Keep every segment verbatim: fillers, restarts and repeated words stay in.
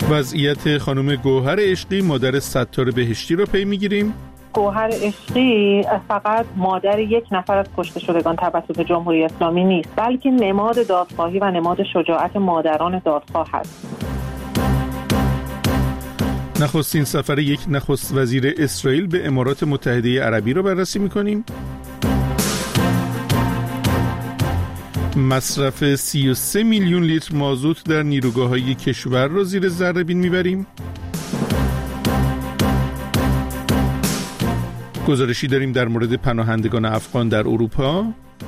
وضعیت خانم گوهر عشقی مادر ستار بهشتی رو پی میگیریم. گوهر عشقی فقط مادر یک نفر از کشته شدگان توسط جمهوری اسلامی نیست، بلکه نماد دادخواهی و نماد شجاعت مادران دادخواه است. نخستین سفر یک نخست وزیر اسرائیل به امارات متحده عربی رو بررسی میکنیم. مصرف سی و سه میلیون لیتر مازوت در نیروگاه‌های کشور را زیر ذره بین میبریم. گزارشی داریم در مورد پناهندگان افغان در اروپا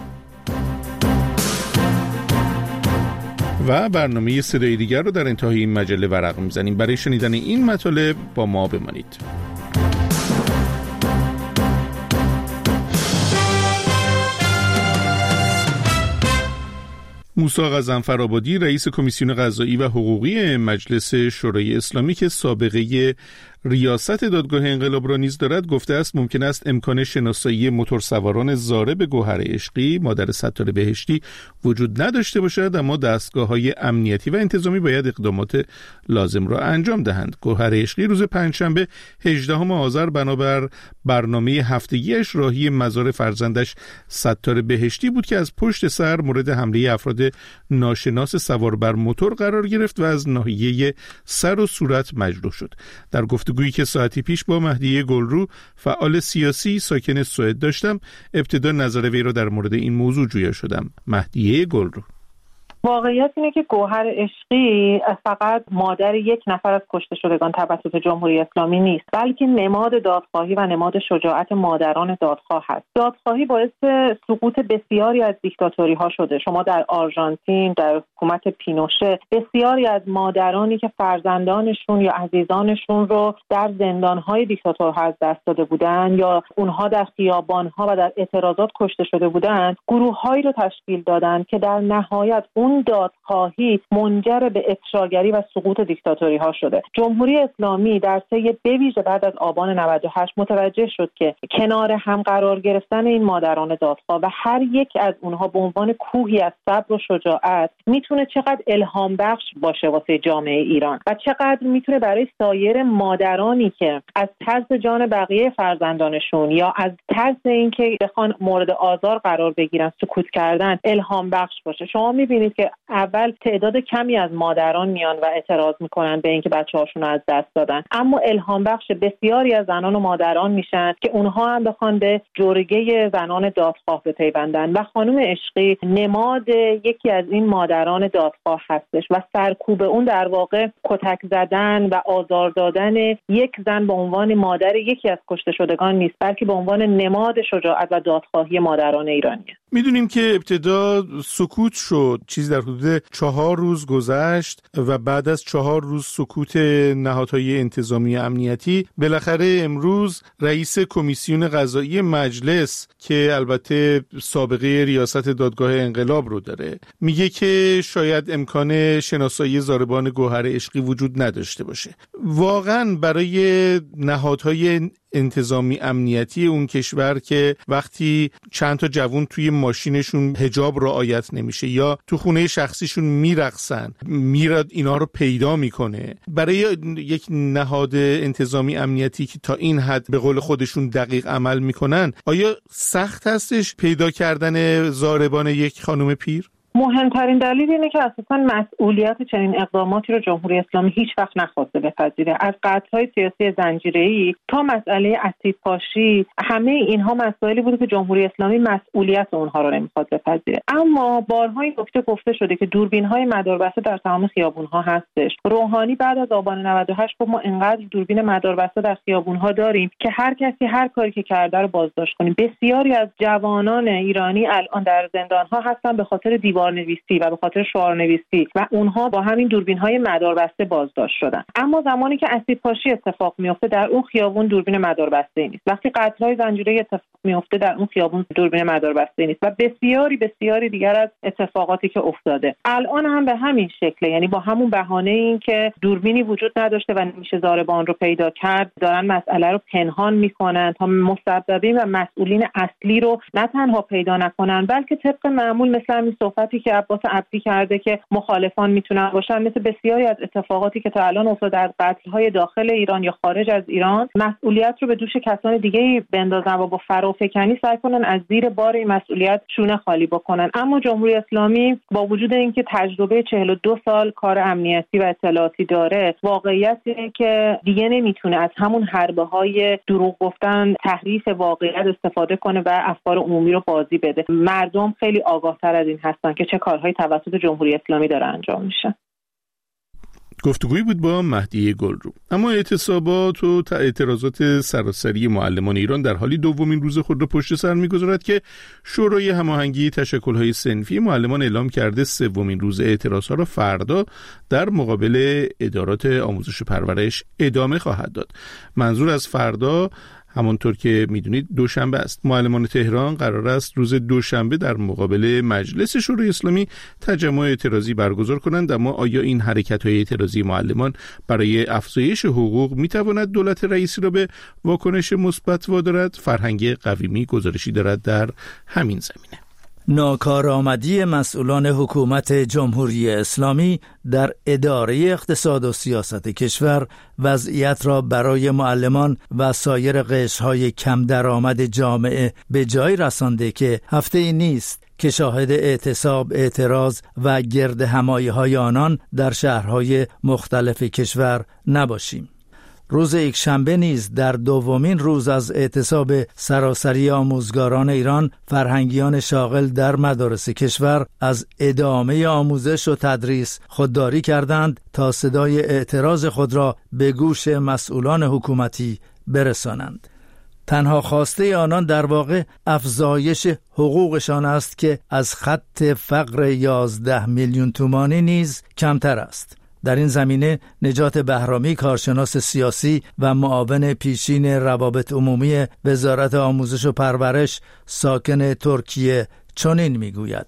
و برنامه صدای دیگر رو در انتهای این مجله ورق میزنیم. برای شنیدن این مطالب با ما بمانید. موسی غضنفرآبادی رئیس کمیسیون قضایی و حقوقی مجلس شورای اسلامی که سابقه ریاست دادگاه انقلاب را نیز دارد گفته است ممکن است امکان شناسایی موتورسواران ضارب گوهر عشقی مادر ستار بهشتی وجود نداشته باشد، اما دستگاه‌های امنیتی و انتظامی باید اقدامات لازم را انجام دهند. گوهر عشقی روز پنجشنبه هجدهم آذر بنابر برنامه هفتگیش راهی مزار فرزندش ستار بهشتی بود که از پشت سر مورد حمله افراد ناشناس سوار بر موتور قرار گرفت و از ناحیه سر و صورت مجروح شد. در گفتگویی که ساعتی پیش با مهدیه گلرو فعال سیاسی ساکن سوئد داشتم، ابتدا نظر وی را در مورد این موضوع جویا شدم. مهدیه گلرو: واقعیت اینه که گوهر عشقی فقط مادر یک نفر از کشته شدگان توسط جمهوری اسلامی نیست، بلکه نماد دادخواهی و نماد شجاعت مادران دادخواه است. دادخواهی باعث سقوط بسیاری از دیکتاتوری ها شده. شما در آرژانتین در حکومت پینوشه بسیاری از مادرانی که فرزندانشون یا عزیزانشون رو در زندان‌های دیکتاتورها از دست داده بودند یا اونها در خیابان‌ها و در اعتراضات کشته شده بودند، گروه‌هایی رو تشکیل دادند که در نهایت اون دادخواهی منجر به افشاگری و سقوط دیکتاتوری ها شده. جمهوری اسلامی در طی بویژه بعد از آبان نود و هشت متوجه شد که کنار هم قرار گرفتن این مادران دادخواه و هر یک از اونها به عنوان کوهی از صبر و شجاعت میتونه چقدر الهام بخش باشه واسه جامعه ایران و چقدر میتونه برای سایر مادرانی که از ترس جان بقیه فرزندانشون یا از ترس اینکه بخوان مورد آزار قرار بگیرن سکوت کردن الهام بخش باشه. شما میبینید که اول تعداد کمی از مادران میان و اعتراض میکنن به اینکه بچه‌هاشون رو از دست دادن، اما الهام بخش بسیاری از زنان و مادران میشن که اونها هم بخوان به جرگه زنان دادخواه بپیوندن و خانم عشقی نماد یکی از این مادران دادخواه هستش و سرکوب اون در واقع کتک زدن و آزار دادن یک زن به عنوان مادر یکی از کشته شدگان نیست، بلکه به عنوان نماد شجاعت و دادخواهی مادران ایرانیه. میدونیم که ابتدا سکوت شد، چیز در حدود چهار روز گذشت و بعد از چهار روز سکوت نهادهای انتظامی امنیتی بالاخره امروز رئیس کمیسیون قضایی مجلس که البته سابقه ریاست دادگاه انقلاب رو داره میگه که شاید امکان شناسایی ضاربان گوهر عشقی وجود نداشته باشه. واقعا برای نهادهای انتظامی امنیتی اون کشور که وقتی چند تا جوون توی ماشینشون حجاب رعایت نمیشه یا تو خونه شخصیشون میرقصن میراد اینا رو پیدا میکنه، برای یک نهاد انتظامی امنیتی که تا این حد به قول خودشون دقیق عمل میکنن، آیا سخت هستش پیدا کردن ضاربان یک خانم پیر؟ مهمترین دلیل اینه که اساساً مسئولیت چنین اقداماتی رو جمهوری اسلامی هیچ وقت نخواسته بپذیره. از قطع‌های سیاسی زنجیره‌ای تا مسئله اسیدپاشی، همه اینها مسائلی بوده که جمهوری اسلامی مسئولیت اونها رو نمیخواد بپذیره. اما بارها این نکته گفته شده که دوربین‌های مداربسته در تمام خیابون‌ها هستش. روحانی بعد از آبان نود و هشت گفت ما انقدر دوربین مداربسته در خیابون‌ها داریم که هر کسی هر کاری که کرده رو بازداشت کنیم. بسیاری از جوانان ایرانی الان در زندان‌ها هستن به خاطر دیوارنویسی و به خاطر شعارنویسی و اونها با همین دوربین‌های مداربسته بازداشت شدن. اما زمانی که اسیدپاشی اتفاق میفته در اون خیابون دوربین مداربسته نیست. وقتی قتل‌های زنجیره‌ای اتفاق میفته در اون خیابون دوربین مداربسته نیست و بسیاری بسیاری دیگر از اتفاقاتی که افتاده. الان هم به همین شکله، یعنی با همون بهانه این که دوربینی وجود نداشته و نمیشه ضاربان رو پیدا کرد، دارن مسئله رو پنهان میکنن تا مسببین و مسئولین اصلی رو نه تنها پیدا نکنن، بلکه طبق معمول مثل همین صحبت صحبتی که عباس عبدی کرده که مخالفان میتونن باشن، مثل بسیاری از اتفاقاتی که تا الان افتاده در قتل‌های داخل ایران یا خارج از ایران، مسئولیت رو به دوش کسان دیگه‌ای بندازن و با فرافکنی سعی کنن از زیر بار این مسئولیت شونه خالی بکنن. اما جمهوری اسلامی با وجود اینکه تجربه چهل و دو سال کار امنیتی و اطلاعاتی داره، واقعیت اینه که دیگه نمیتونه از همون حربه‌های دروغ گفتن، تحریف واقعیت استفاده کنه و افکار عمومی رو بازی بده. مردم خیلی آگاه‌تر از این هستن که چه کارهایی توسط جمهوری اسلامی داره انجام میشه. گفتگویی بود با مهدی گلرو. اما اعتصابات و اعتراضات سراسری معلمان ایران در حالی دومین روز خود را پشت سر می‌گذارد که شورای هماهنگی تشکل‌های صنفی معلمان اعلام کرده سومین روز اعتراضها را فردا در مقابل ادارات آموزش و پرورش ادامه خواهد داد. منظور از فردا همانطور که میدونید دوشنبه است. معلمان تهران قرار است روز دوشنبه در مقابل مجلس شورای اسلامی تجمع اعتراضی برگزار کنند. اما آیا این حرکت‌های اعتراضی معلمان برای افزایش حقوق میتواند دولت رئیسی را به واکنش مثبت وادارد؟ فرهنگ قویمی گزارشی دارد در همین زمینه. ناکارآمدی مسئولان حکومت جمهوری اسلامی در اداره اقتصاد و سیاست کشور وضعیت را برای معلمان و سایر قشرهای کم درآمد جامعه به جای رسانده که هفته‌ای نیست که شاهد اعتصاب، اعتراض و گرد همایی‌های آنان در شهرهای مختلف کشور نباشیم. روز یکشنبه نیز در دومین روز از اعتصاب سراسری آموزگاران ایران، فرهنگیان شاغل در مدارس کشور از ادامه آموزش و تدریس خودداری کردند تا صدای اعتراض خود را به گوش مسئولان حکومتی برسانند. تنها خواسته آنان در واقع افزایش حقوقشان است که از خط فقر یازده میلیون تومانی نیز کمتر است. در این زمینه نجات بهرامی، کارشناس سیاسی و معاون پیشین روابط عمومی وزارت آموزش و پرورش ساکن ترکیه، چنین میگوید: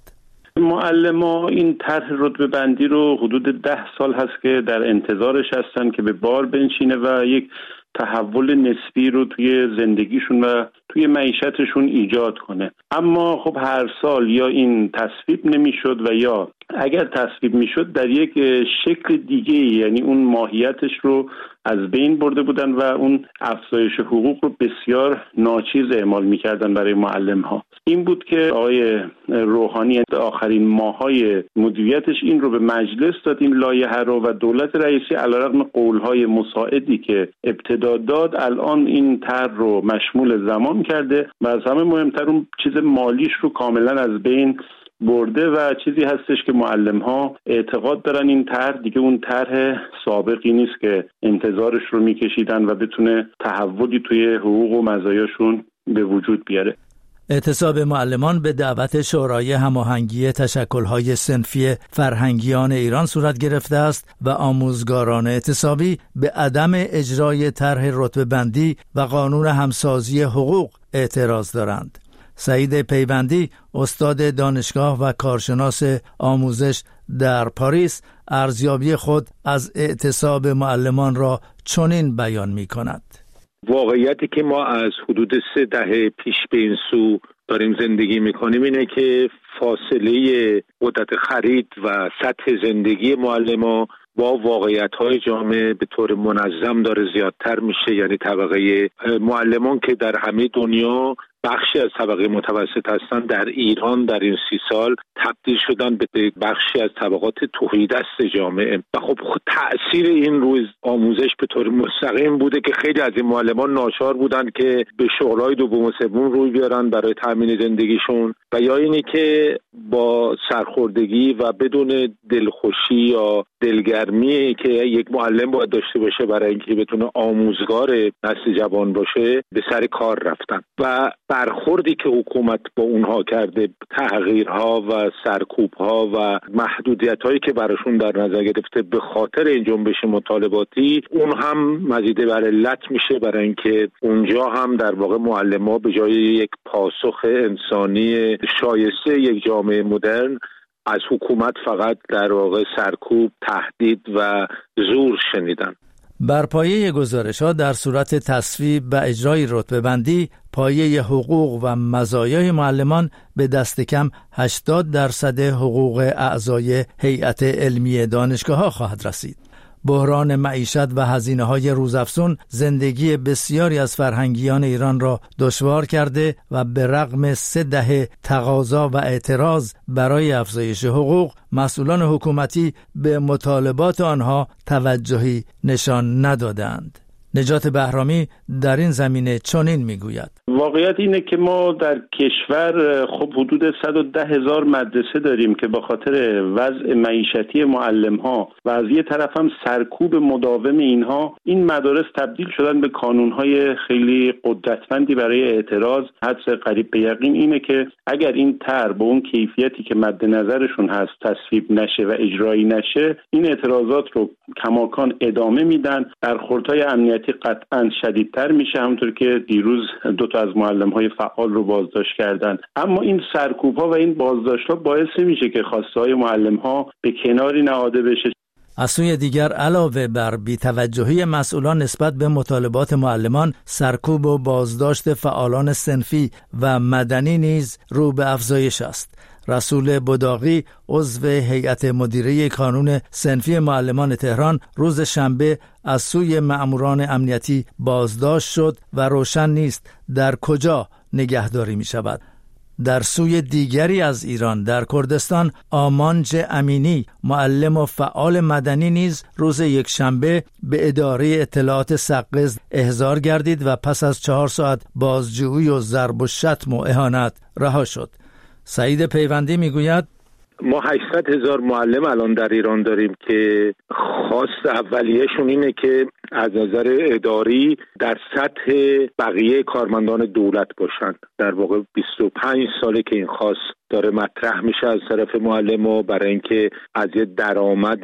معلما این طرح رتبه بندی رو حدود ده سال هست که در انتظارش هستن که به بار بنشینه و یک تحول نسبی رو توی زندگیشون و توی معیشتشون ایجاد کنه. اما خب هر سال یا این تصویب نمیشد و یا اگر تصویب میشد در یک شکل دیگه، یعنی اون ماهیتش رو از بین برده بودن و اون افزایش حقوق رو بسیار ناچیز اعمال میکردن برای معلم ها. این بود که آقای روحانی آخرین ماهای مدیریتش این رو به مجلس داد، این لایحه رو، و دولت رئیسی علیرغم قولهای مساعدی که ابتدا داد الان این طرح رو مشمول زمان کرده و از همه مهمتر اون چیز مالیش رو کاملا از بین برده و چیزی هستش که معلم ها اعتقاد دارن این طرح دیگه اون طرح سابقی نیست که انتظارش رو میکشیدن و بتونه تحولی توی حقوق و مزایاشون به وجود بیاره. اعتصاب معلمان به دعوت شورای هماهنگی تشکل‌های صنفی فرهنگیان ایران صورت گرفته است و آموزگاران اعتصابی به عدم اجرای طرح رتبه بندی و قانون همسازی حقوق اعتراض دارند. سعید پیوندی، استاد دانشگاه و کارشناس آموزش در پاریس، ارزیابی خود از اعتصاب معلمان را چنین بیان می کند: واقعیتی که ما از حدود سه دهه پیش به این سو داریم زندگی میکنیم اینه که فاصله قدرت خرید و سطح زندگی معلمان با واقعیت‌های جامعه به طور منظم داره زیادتر میشه. یعنی طبقه معلمان که در همه دنیا بخشی از طبقه متوسط هستن، در ایران در این سی سال تبدیل شدن به بخشی از طبقات تهیدست جامعه و خب تأثیر این روی آموزش به طور مستقیم بوده که خیلی از این معلمان ناچار بودن که به شغلای دوم و سوم روی بیارن برای تامین زندگیشون، و یا اینی که با سرخوردگی و بدون دلخوشی یا دلگرمی که یک معلم باید داشته باشه برای اینکه بتونه آموزگار نسل جوان باشه به سر کار رفتن و برخوردی که حکومت با اونها کرده، تغییرها و سرکوبها و محدودیت‌هایی که براشون در نظر گرفته به خاطر این جنبش مطالباتی، اون هم مزیده بر علت میشه برای اینکه اونجا هم در واقع معلم‌ها به جای یک پاسخ انسانی شایسته یک جامعه مدرن از حکومت فقط در واقع سرکوب، تهدید و زور شنیدن. بر پایه گزارش‌ها در صورت تصویب و اجرای رتبه بندی، پایه حقوق و مزایای معلمان به دست کم هشتاد درصد حقوق اعضای هیئت علمی دانشگاه‌ها خواهد رسید. بحران معیشت و هزینه‌های روزافزون زندگی بسیاری از فرهنگیان ایران را دشوار کرده و به رغم سه دهه تقاضا و اعتراض برای افزایش حقوق، مسئولان حکومتی به مطالبات آنها توجهی نشان ندادند. نجات بهرامی در این زمینه چنین میگوید: واقعیت اینه که ما در کشور خب حدود صد و ده هزار مدرسه داریم که با خاطر وضع معیشتی معلم‌ها و از یه طرف هم سرکوب مداوم اینها، این مدارس تبدیل شدن به کانون‌های خیلی قدرتمندی برای اعتراض. حدس قریب به یقین اینه که اگر این طرح با اون کیفیتی که مد نظرشون هست تصویب نشه و اجرایی نشه، این اعتراضات رو کماکان ادامه میدن. برخوردهای امنیتی قطعاً شدیدتر میشه، همونطور که دیروز دو تا از معلم‌های فعال رو بازداشت کردن. اما این سرکوب‌ها و این بازداشت‌ها باعث میشه که خواسته‌های معلم‌ها به کناری نهاده بشه. از سوی دیگر علاوه بر بی‌توجهی مسئولان نسبت به مطالبات معلمان، سرکوب و بازداشت فعالان صنفی و مدنی نیز رو به افزایش است. رسول بداغی، عضو هیئت مدیره کانون صنفی معلمان تهران، روز شنبه از سوی مأموران امنیتی بازداشت شد و روشن نیست در کجا نگهداری می شود. در سوی دیگری از ایران، در کردستان، آمانج امینی، معلم و فعال مدنی نیز روز یک شنبه به اداره اطلاعات سقز احضار گردید و پس از چهار ساعت بازجویی و ضرب و شتم و اهانت رها شد. سعید پیوندی میگوید: ما هشتصد هزار معلم الان در ایران داریم که خواست اولیه‌شون اینه که از نظر اداری در سطح بقیه کارمندان دولت باشن. در واقع بیست و پنج ساله که این خواست داره مطرح میشه از طرف معلم‌ها برای اینکه از یه درآمد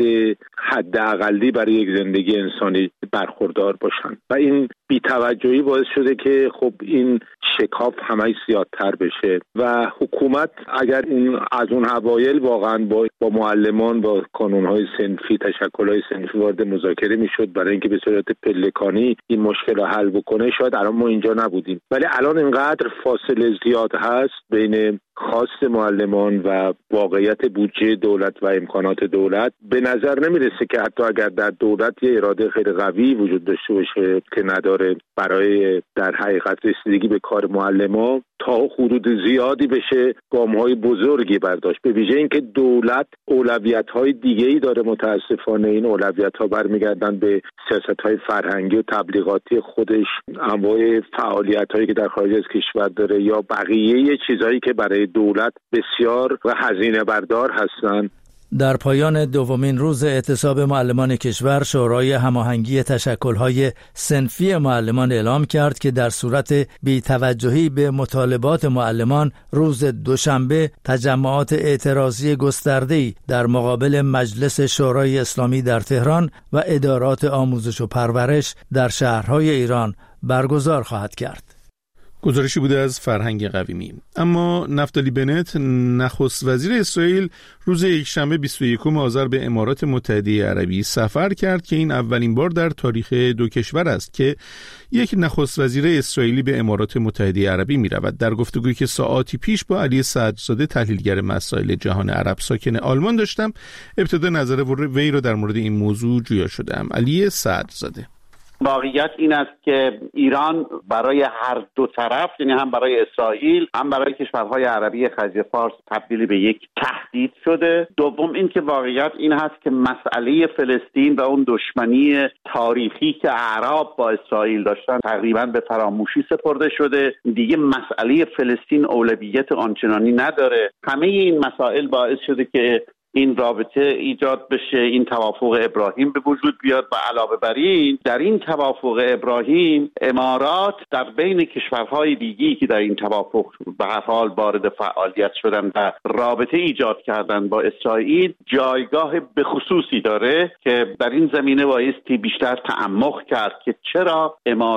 حداقلی برای یک زندگی انسانی برخوردار باشن و این بی‌توجهی باعث شده که خب این شکاف همه زیادتر بشه و حکومت اگر اون از اون اوایل واقعا با با معلمان با کانون‌های صنفی، تشکل‌های صنفی وارد مذاکره میشد برای اینکه به صورت پلکانی این مشکل رو حل بکنه، شاید الان ما اینجا نبودیم. ولی الان اینقدر فاصله زیاد هست بین خواست معلمان و واقعیت بودجه دولت و امکانات دولت، به نظر نمیرسه که حتی اگر در دولت یه اراده خیلی قوی وجود داشته باشه که نداره برای در حقیقت رسیدگی به کار معلمان تا حدود زیادی بشه گام‌های بزرگی برداشت. به ویژه اینکه دولت اولویت‌های دیگه‌ای داره، متاسفانه این اولویت‌ها برمیگردن به سیاست‌های فرهنگی و تبلیغاتی خودش، انواع فعالیت‌هایی که در خارج از کشور داره یا بقیه چیزهایی که برای دولت بسیار و هزینه بردار هستن. در پایان دومین روز اعتصاب معلمان کشور، شورای هماهنگی تشکل‌های صنفی معلمان اعلام کرد که در صورت بی‌توجهی به مطالبات معلمان، روز دوشنبه تجمعات اعتراضی گسترده‌ای در مقابل مجلس شورای اسلامی در تهران و ادارات آموزش و پرورش در شهرهای ایران برگزار خواهد کرد. گزارشی بوده از فرهنگ قویمی. اما نفتالی بنت، نخست وزیر اسرائیل، روز یکشنبه بیست و یکم آذر به امارات متحده عربی سفر کرد که این اولین بار در تاریخ دو کشور است که یک نخست وزیر اسرائیلی به امارات متحده عربی می رود. در گفتگویی که ساعاتی پیش با علی صدرزاده، تحلیلگر مسائل جهان عرب ساکن آلمان داشتم، ابتدا نظر وی را در مورد این موضوع جویا شدم. علی صدرزاده: واقعیت این است که ایران برای هر دو طرف، یعنی هم برای اسرائیل هم برای کشورهای عربی خلیج فارس، تبدیل به یک تهدید شده. دوم این که واقعیت این هست که مسئله فلسطین و اون دشمنی تاریخی که اعراب با اسرائیل داشتن تقریبا به فراموشی سپرده شده. دیگه مسئله فلسطین اولویت آنچنانی نداره. همه این مسائل باعث شده که این رابطه ایجاد بشه، این توافق ابراهیم به وجود بیاد و علاوه بر این در این توافق ابراهیم امارات در بین کشورهای دیگی که در این توافق به هر حال وارد فعالیت شدن و رابطه ایجاد کردن با اسرائیل جایگاه به خصوصی داره که در این زمینه بایستی بیشتر تعمق کرد که چرا امارات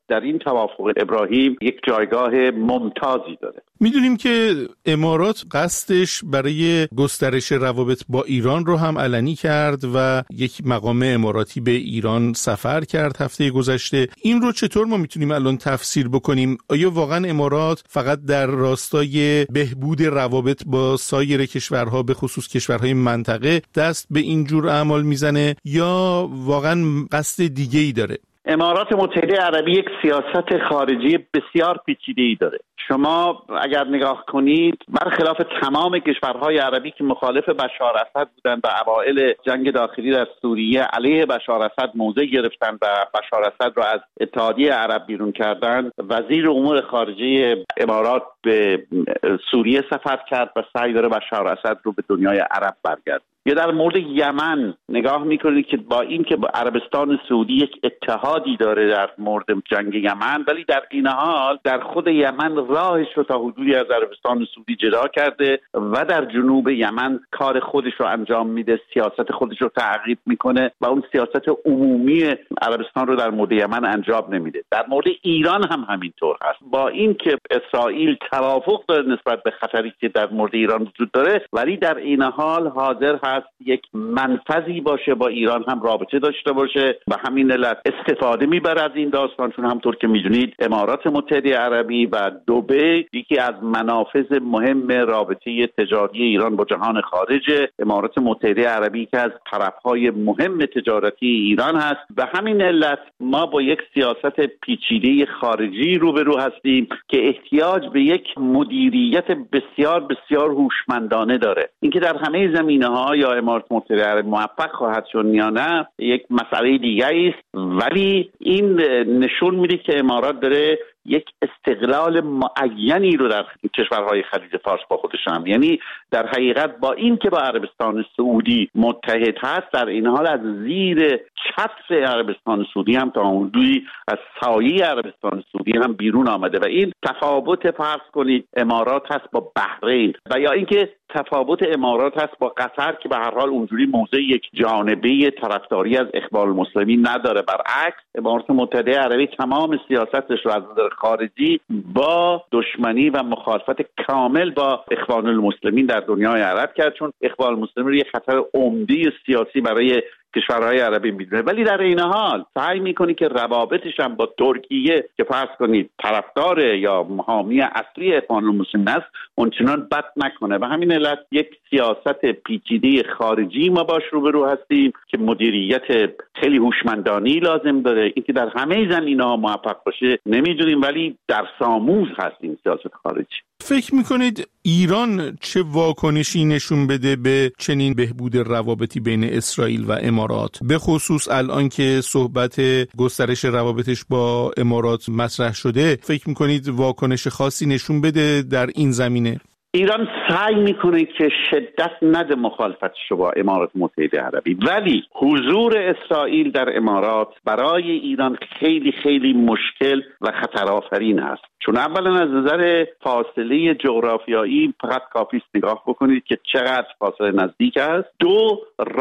در این توافق ابراهیم یک جایگاه ممتازی داره. میدونیم که امارات قصدش برای گسترش روابط با ایران رو هم علنی کرد و یک مقام اماراتی به ایران سفر کرد هفته گذشته. این رو چطور ما میتونیم الان تفسیر بکنیم؟ آیا واقعا امارات فقط در راستای بهبود روابط با سایر کشورها به خصوص کشورهای منطقه دست به این جور اعمال میزنه یا واقعا قصد دیگه‌ای داره؟ امارات متحده عربی یک سیاست خارجی بسیار پیچیده‌ای داره. شما اگر نگاه کنید برخلاف تمام کشورهای عربی که مخالف بشار اسد بودند و اوایل جنگ داخلی در سوریه علیه بشار اسد موضع گرفتند و بشار اسد را از اتحادیه عرب بیرون کردند، وزیر امور خارجه امارات به سوریه سفر کرد و سعی داره بشار اسد رو به دنیای عرب برگردونه. یا در مورد یمن نگاه میکنید که با این که با عربستان سعودی یک اتحادی داره در مورد جنگ یمن، ولی در این حال در خود یمن راهش رو تا حدودی از عربستان سعودی جدا کرده و در جنوب یمن کار خودش رو انجام میده، سیاست خودش رو تعقیب میکنه و اون سیاست عمومی عربستان رو در مورد یمن انجام نمیده. در مورد ایران هم همینطور هست. با این که اسرائیل توافق داره نسبت به خطری که در مورد ایران وجود داره، ولی در این حال حاضر هست یک منفذی باشه با ایران هم رابطه داشته باشه و همین علت استفاده میبره از این داستان، چون همطور که میدونید امارات متحده عربی و دبی یکی از منافذ مهم رابطه تجاری ایران با جهان خارجه. امارات متحده عربی که از طرفهای مهم تجارتی ایران هست و همین علت ما با یک سیاست پیچیده خارجی روبرو هستیم که احتیاج به یک مدیریت بسیار بسیار هوشمندانه داره. اینکه در همه زمینه‌ها یا امارات متحده عربی موفق خواهد شد یا نه یک مسئله دیگه است، ولی این نشون میده که امارات داره یک استقلال معینی رو در کشورهای خلیج فارس با خودش هم، یعنی در حقیقت با این که با عربستان سعودی متحد هست، در این حال از زیر چتر عربستان سعودی هم تا حدودی از سایه عربستان سعودی هم بیرون آمده و این تفاوت فرض کنید امارات هست با بحرین و یا اینکه تفاوت امارات هست با قطر که به هر حال اونجوری موضع یک جانبه طرفداری از اخوان المسلمین نداره. برعکس امارات متحده عربی تمام سیاستش رو از نظر خارجی با دشمنی و مخالفت کامل با اخوان المسلمین در دنیای عرب کرد، چون اخوان المسلمین رو یک خطر عمده سیاسی برای کشورهای عربی میدونه، ولی در این حال سعی میکنی که روابطش هم با ترکیه که فرض کنید طرفدار یا حامی اصلی اخوان المسلمین است اونچنان بد نکنه و همین علت یک سیاست پیچیده خارجی ما باش روبرو هستیم که مدیریت خیلی هوشمندانه لازم داره. اینکه در همه زمینه‌ها موفق باشه نمیدونیم، ولی در ساموز هستیم سیاست خارجی. فکر میکنید ایران چه واکنشی نشون بده به چنین بهبود روابطی بین اسرائیل و امارات، به خصوص الان که صحبت گسترش روابطش با امارات مطرح شده؟ فکر میکنید واکنش خاصی نشون بده در این زمینه؟ ایران سعی میکنه که شدت نده مخالفتش با امارات متحده عربی، ولی حضور اسرائیل در امارات برای ایران خیلی خیلی مشکل و خطرآفرین است، چون اولا از نظر فاصله جغرافیایی فقط کافی است نگاه بکنید که چقدر فاصله نزدیک است. دو،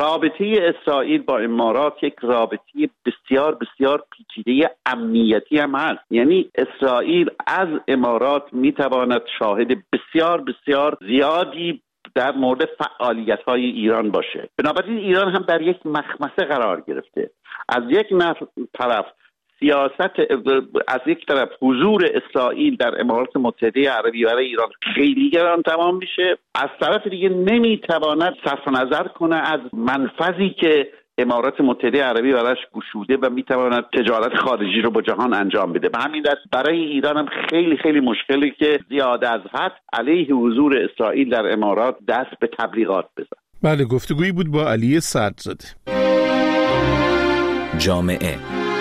رابطه اسرائیل با امارات یک رابطه بسیار بسیار پیچیده امنیتی هم هست، یعنی اسرائیل از امارات میتواند شاهد بسیار بسیار زیادی در مورد فعالیت‌های ایران باشه. بنابراین ایران هم در یک مخمسه قرار گرفته. از یک طرف سیاست، از یک طرف حضور اسرائیل در امارات متحده عربی برای ایران خیلی گران تمام میشه، از طرف دیگه نمیتواند صرف نظر کنه از منفذی که امارات متحده عربی براش گشوده و میتواند تجارت خارجی رو با جهان انجام بده. به همین دست برای ایران هم خیلی خیلی مشکلی که زیاد از حد علیه حضور اسرائیل در امارات دست به تبلیغات بزن. بله، گفتگویی بود با علی صدرزاده. جامعه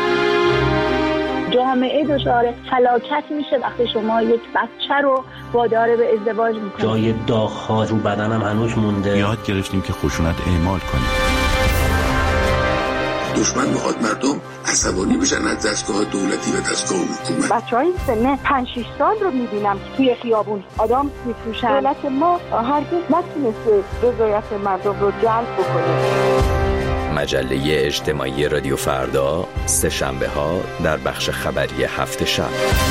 جامعه دچار فلاکت میشه وقتی شما یک بچه رو وادار به ازدواج میکنید. جای داغ‌ها رو بدنم هنوز مونده. یاد گرفتیم که خشونت اعمال کنیم. دشمن میخواد مردم عصبانی بشن از دستگاه دولتی و دستگاه حکومت. بچهای سن پنج شش سال رو میبینم که توی خیابون آدم میفروشن. دولت ما هرگز نتونسته رضایت مردم رو جلب بکنه. مجله اجتماعی رادیو فردا، سه شنبه ها در بخش خبری هفت شب.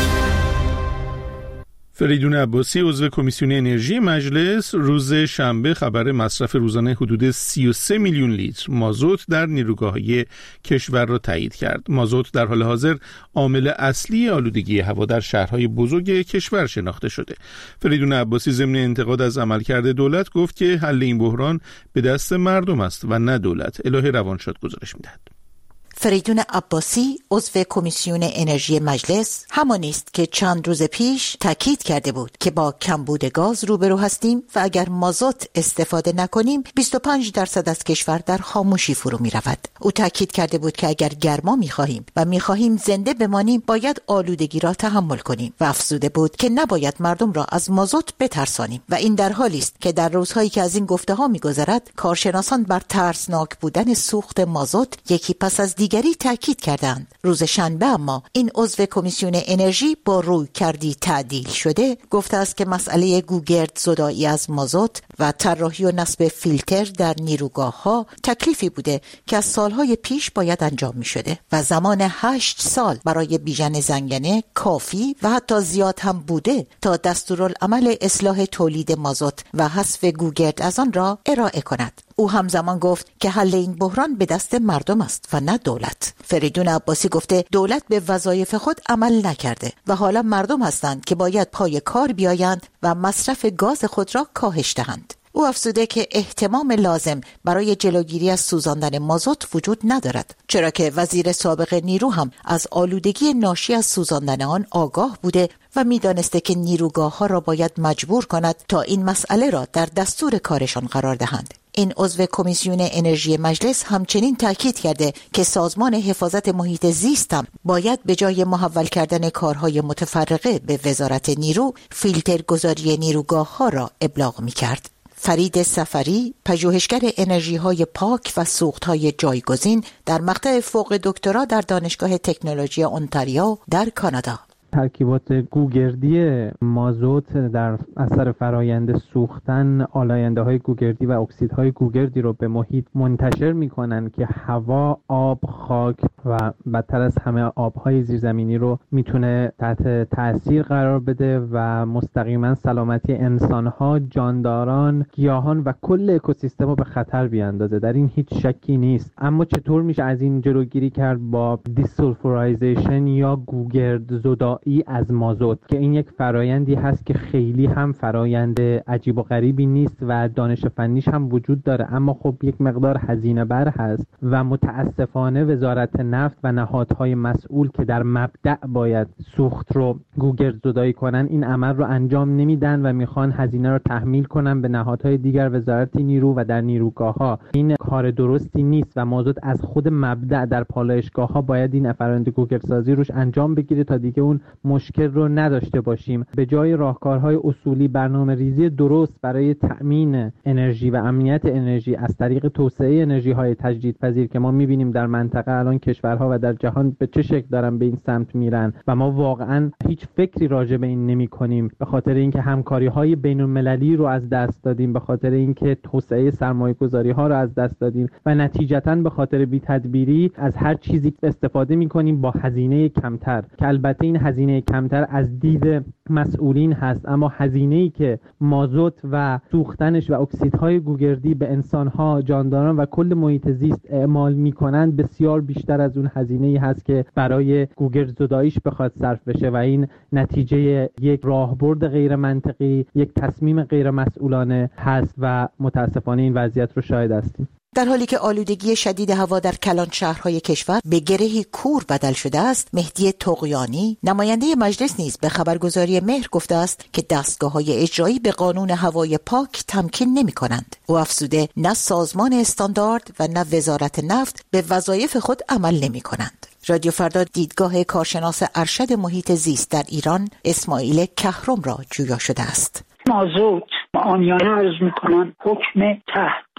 فریدون عباسی عضو کمیسیون انرژی مجلس روز شنبه خبر مصرف روزانه حدود سی و سه میلیون لیتر مازوت در نیروگاه‌های کشور را تایید کرد. مازوت در حال حاضر عامل اصلی آلودگی هوا در شهرهای بزرگ کشور شناخته شده. فریدون عباسی ضمن انتقاد از عملکرد دولت گفت که حل این بحران به دست مردم است و نه دولت. الهه روانشاد گزارش می‌دهد. فریدون عباسی عضو کمیسیون انرژی مجلس همانی است که چند روز پیش تاکید کرده بود که با کمبود گاز روبرو هستیم و اگر مازوت استفاده نکنیم بیست و پنج درصد از کشور در خاموشی فرو می رود. او تاکید کرده بود که اگر گرما می خواهیم و می خواهیم زنده بمانیم باید آلودگی را تحمل کنیم و افزوده بود که نباید مردم را از مازوت بترسانیم و این در حالی است که در روزهایی که از این گفته ها می گذرد کارشناسان بر ترسناک بودن سوخت مازوت یکی پس از دیگری تاکید کردند. روز شنبه اما این عضو کمیسیون انرژی با روی کردی تعدیل شده گفته است که مسئله گوگرد زدایی از مازوت و طراحی و نصب فیلتر در نیروگاه‌ها تکلیفی بوده که از سالهای پیش باید انجام می شده و زمان هشت سال برای بیژن زنگنه کافی و حتی زیاد هم بوده تا دستورالعمل اصلاح تولید مازوت و حذف گوگرد از آن را ارائه کند. او همزمان گفت که حل این بحران به دست مردم است و نه دولت. فریدون عباسی گفته دولت به وظایف خود عمل نکرده و حالا مردم هستند که باید پای کار بیایند و مصرف گاز خود را کاهش دهند. او افزوده که اهتمام لازم برای جلوگیری از سوزاندن مازوت وجود ندارد، چرا که وزیر سابق نیرو هم از آلودگی ناشی از سوزاندن آن آگاه بوده و می‌دانسته که نیروگاه‌ها را باید مجبور کند تا این مسئله را در دستور کارشان قرار دهند. این عضو کمیسیون انرژی مجلس همچنین تاکید کرده که سازمان حفاظت محیط زیست هم باید به جای محول کردن کارهای متفرقه به وزارت نیرو فیلتر گذاری نیروگاه‌ها را ابلاغ می‌کرد. فرید سفری، پژوهشگر انرژی‌های پاک و سوخت‌های جایگزین در مقطع فوق دکترا در دانشگاه تکنولوژی اونتاریو در کانادا. ترکیبات گوگردی مازوت در اثر فرایند سوختن آلاینده های گوگردی و اکسیدهای گوگردی رو به محیط منتشر میکنن که هوا، آب، خاک و بدتر از همه آبهای زیرزمینی رو میتونه تحت تاثیر قرار بده و مستقیما سلامتی انسانها، جانداران، گیاهان و کل اکوسیستم رو به خطر بیاندازه. در این هیچ شکی نیست. اما چطور میشه از این جلوگیری کرد؟ با دیسولفورایزیشن یا گوگرد زدایی از مازوت که این یک فرایندی هست که خیلی هم فرایند عجیب و غریبی نیست و دانش فنیش هم وجود داره، اما خب یک مقدار هزینه بر هست و متاسفانه وزارت نفت و نهادهای مسئول که در مبدأ باید سوخت رو گوگرد زدایی کنن این عمل رو انجام نمیدن و میخوان هزینه رو تحمیل کنن به نهادهای دیگر، وزارت نیرو و در نیروگاه‌ها. این کار درستی نیست و مازوت از خود مبدأ در پالایشگاه‌ها باید این فرآیند گوگرد سازی روش انجام بگیره تا دیگه اون مشکل رو نداشته باشیم. به جای راهکارهای اصولی برنامه ریزی درست برای تأمین انرژی و امنیت انرژی از طریق توسعه انرژی های تجدیدپذیر که ما میبینیم در منطقه الان کشورها و در جهان به چه شکل دارن به این سمت میرن و ما واقعا هیچ فکری راجع به این نمی کنیم، به خاطر اینکه همکاری های بین المللی رو از دست دادیم، به خاطر اینکه توسعه سرمایه گذاری ها رو از دست دادیم و نتیجتا به خاطر بی تدبیری از هر چیزی استفاده میکنیم با هزینه کمتر که البته این هزینه کمتر از دید مسئولین هست، اما هزینه‌ای که مازوت و سوختنش و اکسیدهای گوگردی به انسان‌ها، جانداران و کل محیط زیست اعمال می‌کنند بسیار بیشتر از اون هزینه‌ای هست که برای گوگرد زداییش بخواد صرف بشه و این نتیجه یک راهبرد غیر منطقی، یک تصمیم غیر مسئولانه هست و متاسفانه این وضعیت رو شاهد هستیم. در حالی که آلودگی شدید هوا در کلان شهرهای کشور به گرهی کور بدل شده است، مهدی طغیانی نماینده مجلس نیز به خبرگزاری مهر گفته است که دستگاه‌های اجرایی به قانون هوای پاک تمکین نمی‌کنند. او افزوده نه سازمان استاندارد و نه وزارت نفت به وظایف خود عمل نمی‌کنند. رادیو فردا دیدگاه کارشناس ارشد محیط زیست در ایران اسماعیل کهرم را جویا شده است. مازوت آنیانه عرض میکنن حکم تهدید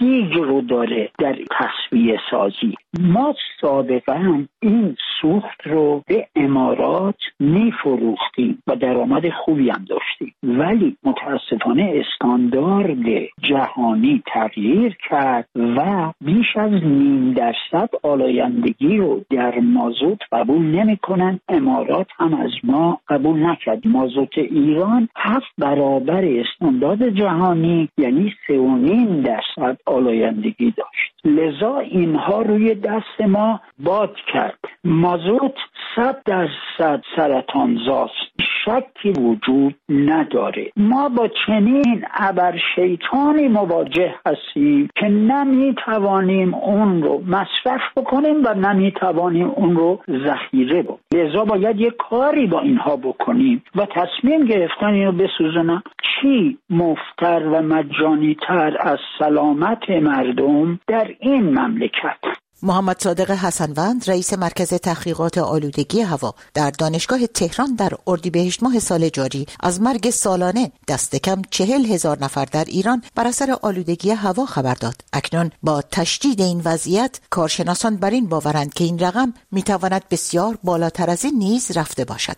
گیج رو داره در تصفیه سازی. ما سابقا این سوخت رو به امارات میفروختیم و درآمد خوبی هم داشتیم، ولی متاسفانه استاندارد جهانی تغییر کرد و بیش از نیم درصد آلایندگی رو در مازوت قبول نمی کنن. امارات هم از ما قبول نکرد. مازوت ایران هفت برابر استاندارد جهانی یعنی سه و نیم درصد آلایندگی داشت، لذا اینها روی دست ما باد کرد. مازوت صد درصد سرطانزاست، شکی وجود نداره. ما با چنین ابر شیطانی مواجه هستیم که نمیتوانیم اون رو مصرف بکنیم و نمیتوانیم اون رو ذخیره بکنیم. لذا باید یک کاری با اینها بکنیم و تصمیم گرفتن اینو بسوزونن. چی مفتر و مجانی تر از سلامت مردم در این مملکت؟ محمد صادق حسنوند، رئیس مرکز تحقیقات آلودگی هوا در دانشگاه تهران، در اردیبهشت ماه سال جاری از مرگ سالانه دست کم چهل هزار نفر در ایران بر اثر آلودگی هوا خبر داد. اکنون با تشدید این وضعیت، کارشناسان بر این باورند که این رقم میتواند بسیار بالاتر از این نیز رفته باشد.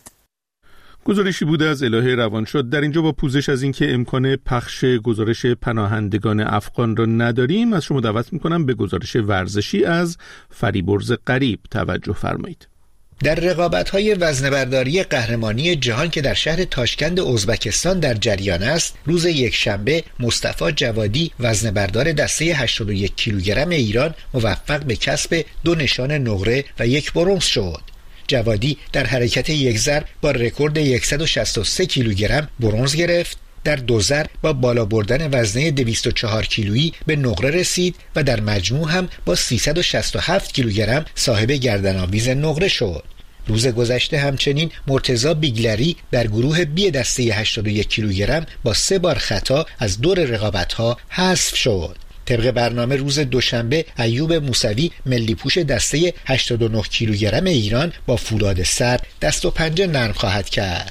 گزارشی بوده از الهه روانشاد. در اینجا با پوزش از اینکه امکان پخش گزارش پناهندگان افغان را نداریم، از شما دعوت میکنم به گزارش ورزشی از فریبرز غریب توجه فرمایید. در رقابت‌های وزنه‌برداری قهرمانی جهان که در شهر تاشکند ازبکستان در جریان است، روز یکشنبه مصطفی جوادی وزنه‌بردار دسته هشتاد و یک کیلوگرم ایران موفق به کسب دو نشان نقره و یک برنز شد. جوادی در حرکت یک ضرب با رکورد صد و شصت و سه کیلوگرم برنز گرفت، در دو ضرب با بالا بردن وزنه دویست و چهار کیلویی به نقره رسید و در مجموع هم با سیصد و شصت و هفت کیلوگرم صاحب گردن‌آویز نقره شد. روز گذشته همچنین مرتضی بیگلری در گروه بی دسته هشتاد و یک کیلوگرم با سه بار خطا از دور رقابت‌ها حذف شد. طبق برنامه روز دوشنبه ایوب موسوی ملی پوش دسته هشتاد و نه کیلوگرم ایران با فولاد سر دست و پنجه نرم خواهد کرد.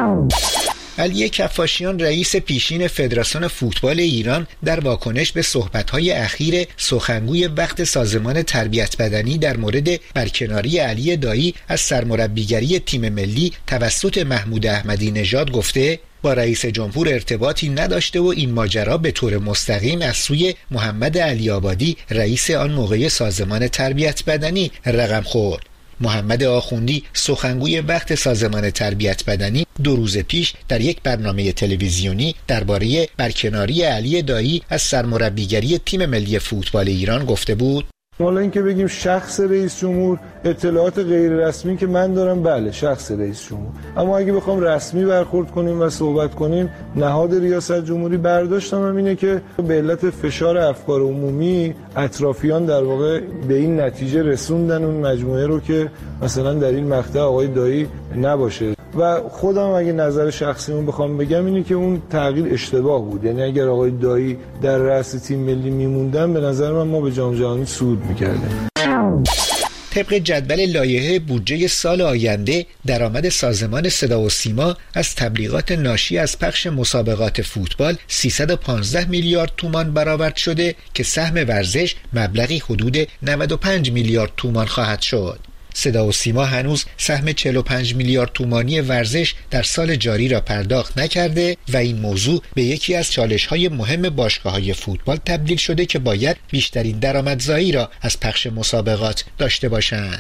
علی کفاشیان رئیس پیشین فدراسیون فوتبال ایران در واکنش به صحبت‌های اخیر سخنگوی وقت سازمان تربیت بدنی در مورد برکناری علی دایی از سرمربیگری تیم ملی توسط محمود احمدی نژاد گفته با رئیس جمهور ارتباطی نداشته و این ماجرا به طور مستقیم از سوی محمد علی آبادی رئیس آن موقع سازمان تربیت بدنی رقم خورد. محمد آخوندی سخنگوی وقت سازمان تربیت بدنی دو روز پیش در یک برنامه تلویزیونی درباره برکناری علی دایی از سرمربیگری تیم ملی فوتبال ایران گفته بود: حالا اینکه بگیم شخص رئیس جمهور، اطلاعات غیر رسمی که من دارم بله شخص رئیس جمهور، اما اگه بخوام رسمی برخورد کنیم و صحبت کنیم، نهاد ریاست جمهوری برداشتم هم اینه که به علت فشار افکار عمومی اطرافیان در واقع به این نتیجه رسوندن اون مجموعه رو که مثلا در این مقطع آقای دایی نباشه و خودم اگه نظر شخصیمون بخوام بگم اینه که اون تغییر اشتباه بود. یعنی اگر آقای دایی در رأس تیم ملی میموندن به نظر من ما به جام جهانی صعود میکردیم. طبق جدول لایحه بودجه سال آینده، درآمد سازمان صدا و سیما از تبلیغات ناشی از پخش مسابقات فوتبال سیصد و پانزده میلیارد تومان برآورد شده که سهم ورزش مبلغی حدود نود و پنج میلیارد تومان خواهد شد. صدا و سیما هنوز سهم چهل و پنج میلیارد تومانی ورزش در سال جاری را پرداخت نکرده و این موضوع به یکی از چالش‌های مهم باشگاه‌های فوتبال تبدیل شده که باید بیشترین درآمدزایی را از پخش مسابقات داشته باشند.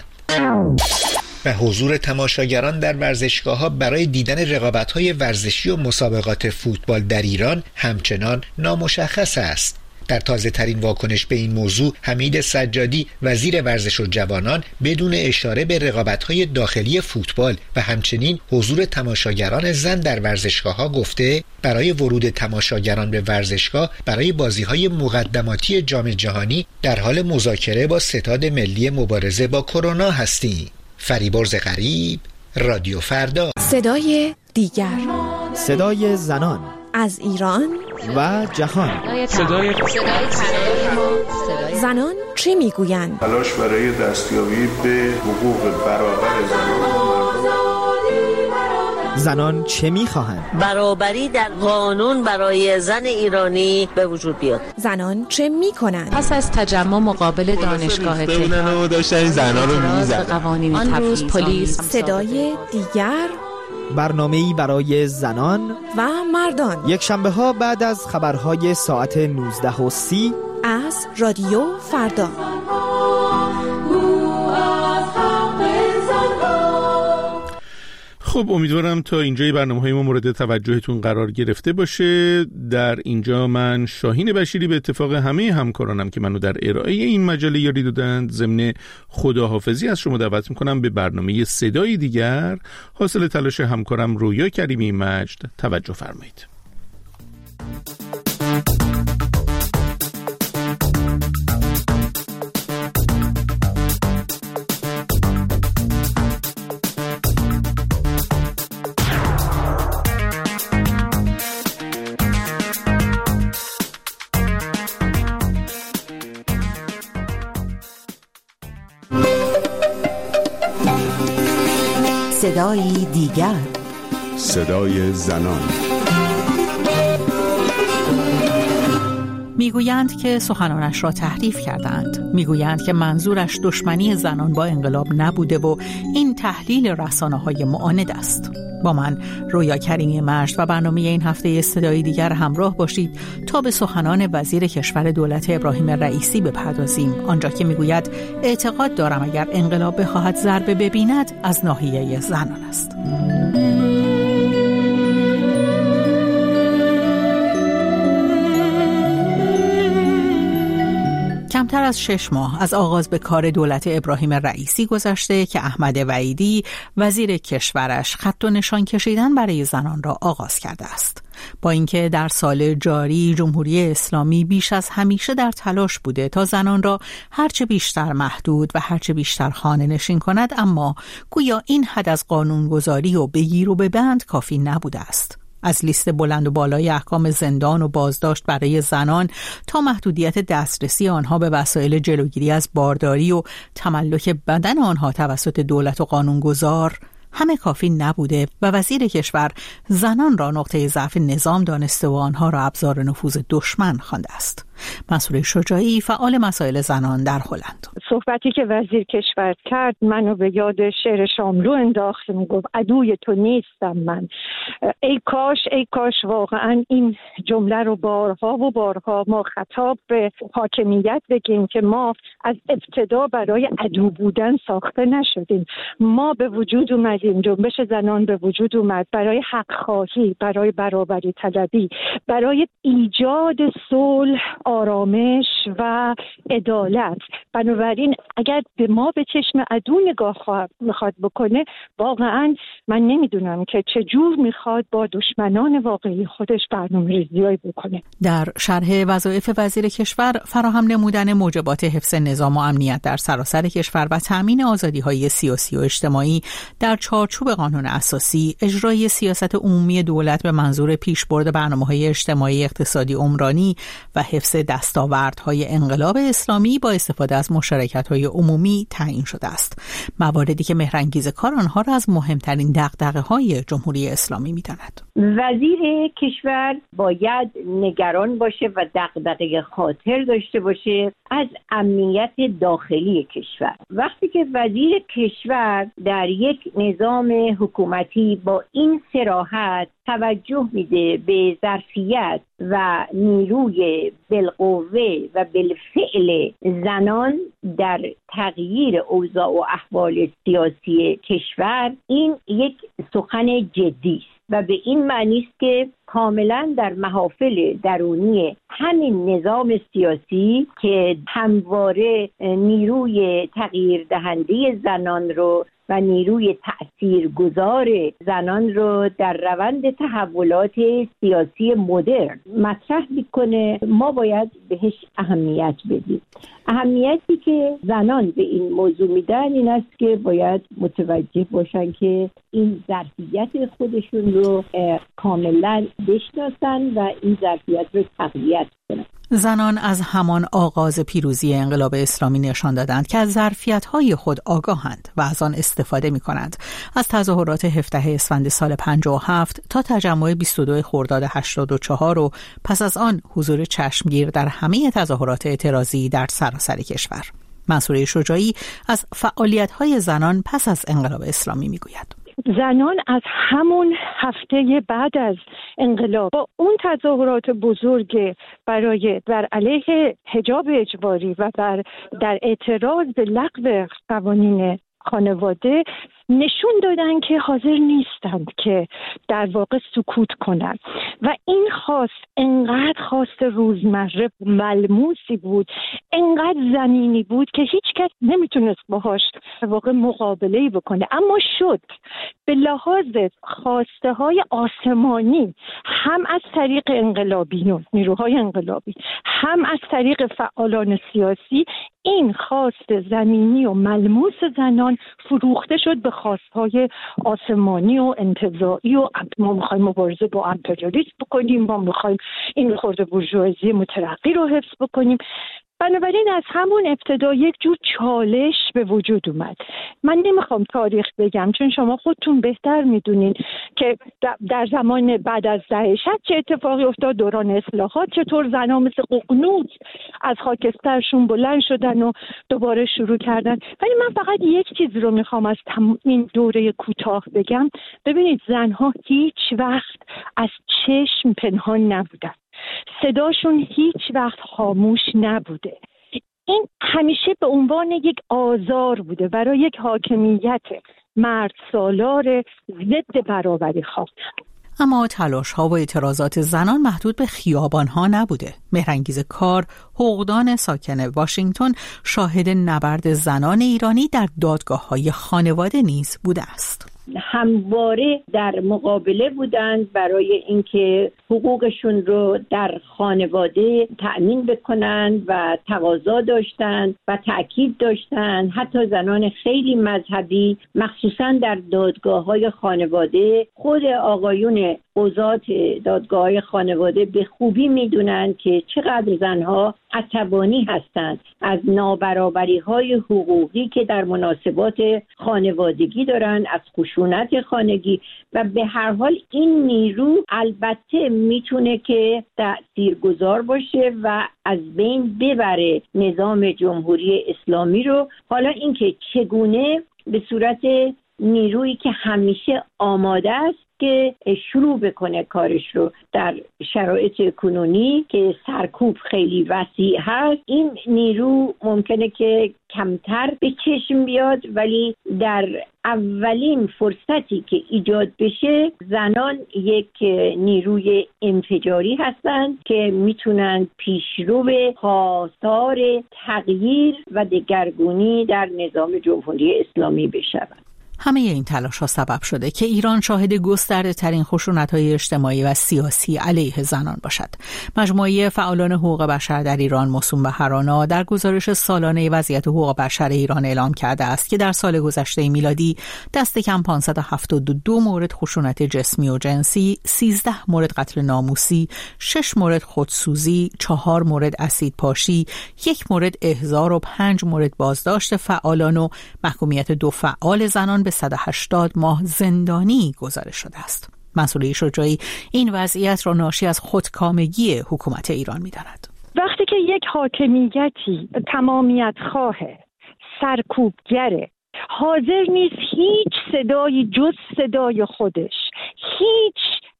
و حضور تماشاگران در ورزشگاه‌ها برای دیدن رقابت‌های ورزشی و مسابقات فوتبال در ایران همچنان نامشخص است. در تازه ترین واکنش به این موضوع، حمید سجادی وزیر ورزش و جوانان بدون اشاره به رقابت‌های داخلی فوتبال و همچنین حضور تماشاگران زن در ورزشگاه‌ها گفته برای ورود تماشاگران به ورزشگاه برای بازی‌های مقدماتی جام جهانی در حال مذاکره با ستاد ملی مبارزه با کرونا هستیم. فریبرز غریب، رادیو فردا. صدای دیگر، صدای زنان از ایران و جهان. صدای زنان چه میگویند؟ تلاش برای دستیابی به حقوق برابر زنان. زنان چه میخواهند؟ برابری در قانون برای زن ایرانی به وجود بیاد. زنان چه میکنند؟ پس از تجمع مقابل دانشگاه تهران داشتن زنان رو میزدن. قوانین آن روز پلیس صدای دیگر، برنامه‌ای برای زنان و مردان، یک شنبه ها بعد از خبرهای ساعت نوزده و سی از رادیو فردا. خب امیدوارم تا اینجای برنامه‌های ما مورد توجهتون قرار گرفته باشه. در اینجا من شاهین بشیری به اتفاق همه همکارانم که منو در ارائه این مجله یاری دادند ضمن خداحافظی از شما دعوت میکنم به برنامه صدای دیگر حاصل تلاش همکارم رویا کریمی مجد توجه فرمایید. صدای دیگر، صدای زنان. میگویند که سخنانش را تحریف کردند. میگویند که منظورش دشمنی زنان با انقلاب نبوده و این تحلیل رسانه‌های معاند است. با من رویا کریمی مجد و برنامه این هفته صدای دیگر همراه باشید تا به سخنان وزیر کشور دولت ابراهیم رئیسی بپردازیم، آنجا که میگوید اعتقاد دارم اگر انقلاب بخواهد ضربه ببیند از ناحیه زنان است. کمتر از شش ماه از آغاز به کار دولت ابراهیم رئیسی گذشته که احمد وحیدی وزیر کشورش خط و نشان کشیدن برای زنان را آغاز کرده است. با اینکه در سال جاری جمهوری اسلامی بیش از همیشه در تلاش بوده تا زنان را هرچه بیشتر محدود و هرچه بیشتر خانه نشین کند، اما گویا این حد از قانونگذاری و بگیر و ببند کافی نبوده است. از لیست بلند و بالای احکام زندان و بازداشت برای زنان تا محدودیت دسترسی آنها به وسایل جلوگیری از بارداری و تملک بدن آنها توسط دولت و قانونگذار، همه کافی نبوده و وزیر کشور زنان را نقطه ضعف نظام دانسته و آنها را ابزار نفوذ دشمن خوانده است. مسئول شجاعی فعال مسائل زنان در هلند. صحبتی که وزیر کشور کرد منو به یاد شعر شاملو انداخت. میگفت عدوی تو نیستم من. ای کاش ای کاش واقعا این جمله رو بارها و بارها ما خطاب به حاکمیت بگیم که ما از ابتدا برای عدو بودن ساخته نشدیم. ما به وجود اومدیم، جنبش زنان به وجود اومد برای حق خواهی، برای برابری طلبی، برای ایجاد صلح، آرامش و عدالت. بنابراین اگر به ما به چشم عدو نگاه میخواد بکنه، واقعا من نمیدونم که چجور میخواد با دشمنان واقعی خودش برنامه‌ریزی‌ای بکنه. در شرح وظایف وزیر کشور فراهم نمودن موجبات حفظ نظام و امنیت در سراسر کشور و تأمین آزادی‌های سیاسی و اجتماعی در چارچوب قانون اساسی، اجرای سیاست عمومی دولت به منظور پیشبرد برنامه‌های اجتماعی، اقتصادی، عمرانی و حفظ دستاوردهای انقلاب اسلامی با استفاده از مشارکت‌های عمومی تعیین شده است. مواردی که مهرانگیز کار آنها را از مهمترین دغدغه‌های جمهوری اسلامی می‌داند. وزیر کشور باید نگران باشه و دغدغه خاطر داشته باشه از امنیت داخلی کشور. وقتی که وزیر کشور در یک نظام حکومتی با این صراحت توجه میده به ظرفیت و نیروی بالقوه و بالفعل زنان در تغییر اوضاع و احوال سیاسی کشور، این یک سخن جدی است و به این معنی است که کاملا در محافل درونی همین نظام سیاسی که همواره نیروی تغییر دهنده زنان رو و نیروی تأثیرگذار زنان رو در روند تحولات سیاسی مدرن مطرح میکنه، ما باید بهش اهمیت بدیم. اهمیتی که زنان به این موضوع میدن این است که باید متوجه باشن که این ظرفیت خودشون رو کاملا بشناسن و این ظرفیت رو تقویت کنن. زنان از همان آغاز پیروزی انقلاب اسلامی نشان دادند که از ظرفیت‌های خود آگاهند و از آن استفاده می‌کنند. از تظاهرات هفدهم اسفند سال پنجاه و هفت تا تجمع بیست و دوم خرداد هشتاد و چهار و پس از آن حضور چشمگیر در همه تظاهرات اعتراضی در سراسر کشور. منصوره شجاعی از فعالیت‌های زنان پس از انقلاب اسلامی می‌گوید. زنان از همون هفته بعد از انقلاب با اون تظاهرات بزرگ برای بر علیه حجاب اجباری و بر در اعتراض به لغو قوانین خانواده نشون دادن که حاضر نیستند که در واقع سکوت کنند و این خواست انقدر خواست روزمره ملموسی بود، انقدر زمینی بود که هیچ کس نمیتونست باهاش در واقع مقابله‌ای بکنه، اما شد. به لحاظ خواسته های آسمانی هم از طریق انقلابیون، نیروهای انقلابی، هم از طریق فعالان سیاسی، این خواست زمینی و ملموس زنان فروخته شد به خواستهای آسمانی و انتزاعی و ما میخوایم مبارزه با امپریالیسم بکنیم، ما میخوایم این خرده بورژوازی مترقی رو حفظ بکنیم. بنابراین از همون ابتدا یک جور چالش به وجود اومد. من نمیخوام تاریخ بگم چون شما خودتون بهتر میدونین که در زمان بعد از دهه شصت چه اتفاقی افتاد، دوران اصلاحات چطور زنها مثل ققنوس از خاکسترشون بلند شدن و دوباره شروع کردن. ولی من فقط یک چیز رو میخوام از این دوره کوتاه بگم. ببینید زنها هیچ وقت از چشم پنهان نبودن، صداشون هیچ وقت خاموش نبوده. این همیشه به عنوان یک آزار بوده برای یک حاکمیت مرد سالار ضد برابری خواه. اما تلاش ها و اعتراضات زنان محدود به خیابان ها نبوده. مهرانگیز کار، حقوقدان ساکن واشنگتن، شاهد نبرد زنان ایرانی در دادگاه های خانواده نیز بوده است. همواره در مقابله بودند برای اینکه حقوقشون رو در خانواده تأمین بکنند و تقاضا داشتند و تأکید داشتند. حتی زنان خیلی مذهبی مخصوصا در دادگاه‌های خانواده، خود آقایون قضات دادگاه‌های خانواده به خوبی می‌دونند که چقدر زنها عصبانی هستند از نابرابری‌های حقوقی که در مناسبات خانوادگی دارن، از خشونت خانگی، و به هر حال این نیرو البته میتونه که تأثیرگذار باشه و از بین ببره نظام جمهوری اسلامی رو. حالا اینکه چگونه به صورت نیرویی که همیشه آماده است که شروع بکنه کارش رو در شرایط کنونی که سرکوب خیلی وسیع هست، این نیرو ممکنه که کمتر به چشم بیاد، ولی در اولین فرصتی که ایجاد بشه زنان یک نیروی انفجاری هستند که میتونن پیشرو خواستار تغییر و دگرگونی در نظام جمهوری اسلامی بشوند. همه این تلاش ها سبب شده که ایران شاهد گسترده ترین خشونت‌های اجتماعی و سیاسی علیه زنان باشد. مجموعه فعالان حقوق بشر در ایران موسوم به هرانا در گزارش سالانه وضعیت حقوق بشر ایران اعلام کرده است که در سال گذشته میلادی دست کم پانصد و هفتاد و دو مورد خشونت جسمی و جنسی، سیزده مورد قتل ناموسی، شش مورد خودسوزی، چهار مورد اسید پاشی، یک مورد احضار و پنج مورد بازداشت فعالان و محکومیت دو فعال زنان به صد و هشتاد ماه زندانی گزارش شده است. منصوره شجاعی این وضعیت را ناشی از خودکامگی حکومت ایران می‌داند. وقتی که یک حاکمیتی تمامیت خواه، سرکوبگره، حاضر نیست هیچ صدایی جز صدای خودش، هیچ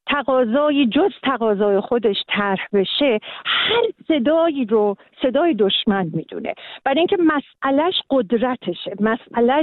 تقاضای جز تقاضای خودش طرح بشه، هر صدایی رو صدای دشمن میدونه. برای اینکه مسئلهش قدرتشه، مسئلهش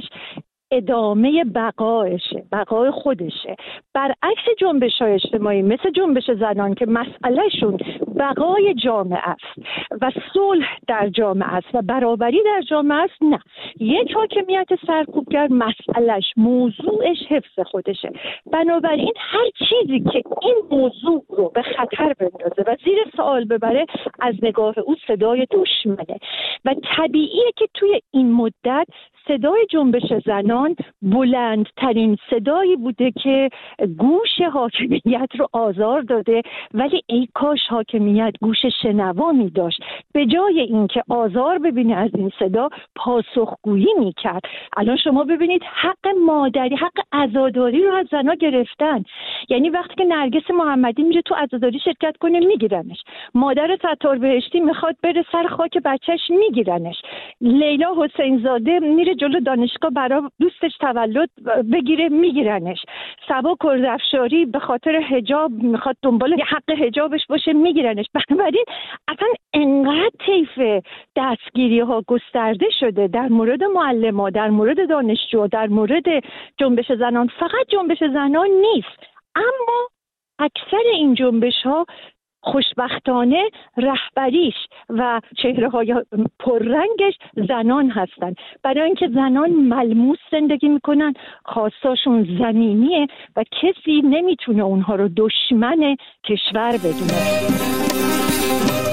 ادامه بقایشه، بقای خودشه. برعکس جنبش‌های اجتماعی مثل جنبش زنان که مسئلهشون بقای جامعه است و صلح در جامعه است و برابری در جامعه است، نه، یک حاکمیت سرکوبگر مسئلهش، موضوعش حفظ خودشه. بنابراین هر چیزی که این موضوع رو به خطر بندازه و زیر سوال ببره از نگاه او صدای دشمنه و طبیعیه که توی این مدت صدای جنبش زنان بلندترین صدایی بوده که گوش حاکمیت رو آزار داده، ولی ای کاش حاکمیت گوش شنوا می داشت، به جای اینکه آزار ببینه از این صدا پاسخگویی می کرد. الان شما ببینید حق مادری، حق عزاداری رو از زنا گرفتن. یعنی وقتی که نرگس محمدی میره تو عزاداری شرکت کنه میگیرنش، مادر ستار بهشتی میخواد بره سر خاک بچهش میگیرنش، لیلا حسین زاده میره جلو دانشگاه برای دوستش تولد بگیره میگیرنش، صبا کردافشاری به خاطر حجاب میخواد دنبال حق حجابش باشه میگیرنش. بنابراین اصلا انقدر طیف دستگیری ها گسترده شده در مورد معلم‌ها، در مورد دانشجو، در مورد جنبش زنان. فقط جنبش زنان نیست، اما اکثر این جنبش ها خوشبختانه رهبریش و چهره های پررنگش زنان هستند، برای اینکه زنان ملموس زندگی میکنن، خواستاشون زمینیه و کسی نمیتونه اونها رو دشمن کشور بدونه.